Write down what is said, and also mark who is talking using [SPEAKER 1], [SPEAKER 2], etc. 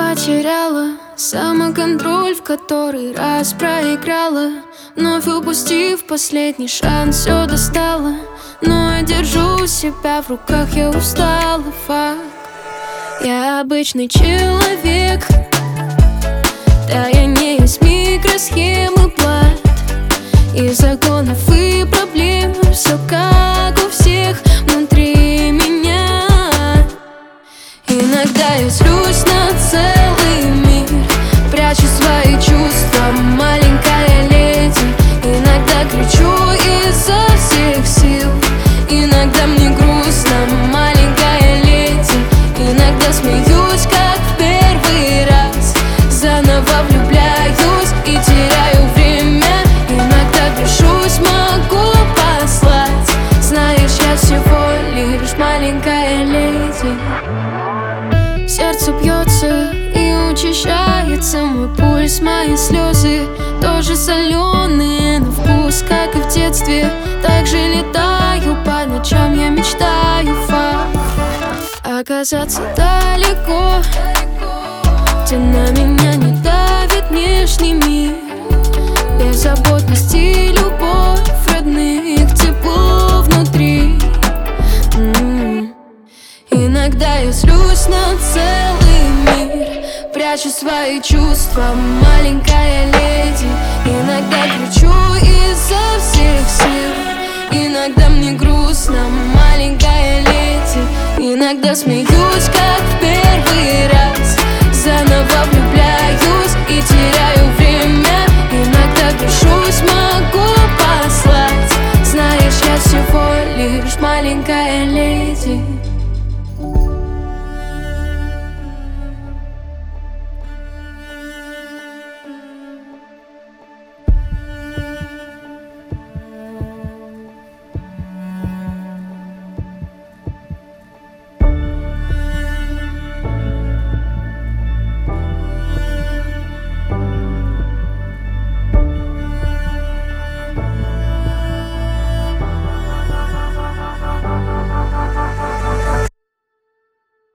[SPEAKER 1] потеряла самоконтроль, в который раз проиграла, вновь упустив последний шанс, все достала. Но я держу себя в руках, я устала, факт. Я обычный человек, да я не из микросхемы плат, из законов и проблем. Все как у всех внутри меня. Иногда я злюсь на целый мир, прячу свои чувства, маленькая леди. Иногда кричу изо всех сил, иногда мне грустно, маленькая леди. Иногда смеюсь, как в первый раз, заново влюбляюсь и теряю время. Иногда грешусь, могу послать, знаешь, я всего лишь маленькая леди. Сердце бьется и учащается мой пульс, мои слезы тоже соленые на вкус, как и в детстве. Также летаю по ночам, я мечтаю, факт. Оказаться далеко, где на меня не давит внешний мир. Беззаботность и любовь родных, тепло внутри. Иногда я злюсь на целый мир, прячу свои чувства, маленькая леди. Иногда кричу изо всех сил, иногда мне грустно, маленькая леди. Иногда смеюсь, как